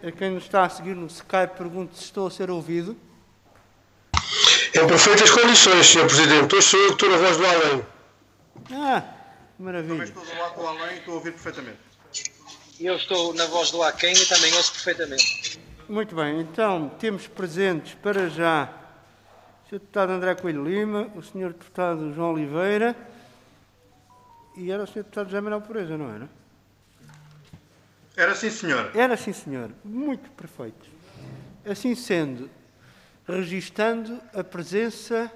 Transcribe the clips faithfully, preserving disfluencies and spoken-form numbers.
a quem nos está a seguir no Skype, pergunto se estou a ser ouvido. Em perfeitas condições, senhor Presidente. Hoje sou eu que estou na voz do além. Ah, maravilha. Também estou do lado do além e estou a ouvir perfeitamente. E eu estou na voz do Aquém e também ouço perfeitamente. Muito bem, então temos presentes para já o senhor Deputado André Coelho Lima, o senhor Deputado João Oliveira e era o senhor Deputado José Manuel Pureza, não era? Era sim, senhor. Era sim, senhor. Muito perfeito. Assim sendo, registando a presença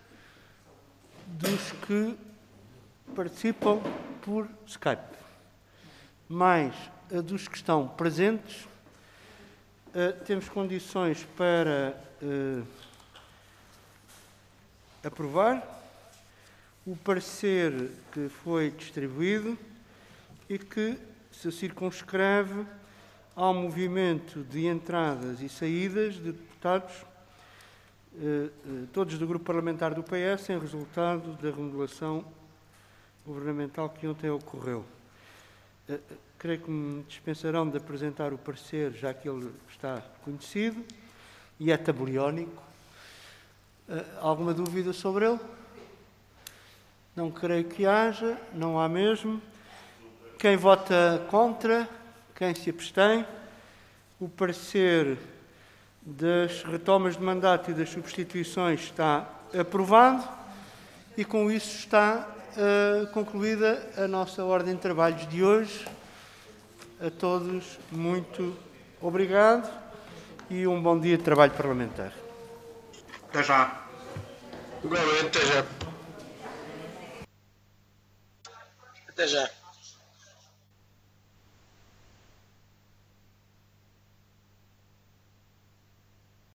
dos que participam por Skype, mais a dos que estão presentes, uh, temos condições para uh, aprovar o parecer que foi distribuído e que se circunscreve ao movimento de entradas e saídas de deputados, eh, eh, todos do grupo parlamentar do P S, em resultado da remodelação governamental que ontem ocorreu. Eh, creio que me dispensarão de apresentar o parecer, já que ele está conhecido e é tabeliónico. Eh, alguma dúvida sobre ele? Não creio que haja, não há mesmo. Quem vota contra? Quem se abstém? O parecer das retomas de mandato e das substituições está aprovado e com isso está uh, concluída a nossa ordem de trabalhos de hoje. A todos, muito obrigado e um bom dia de trabalho parlamentar. Até já. Igualmente, até já. Até já.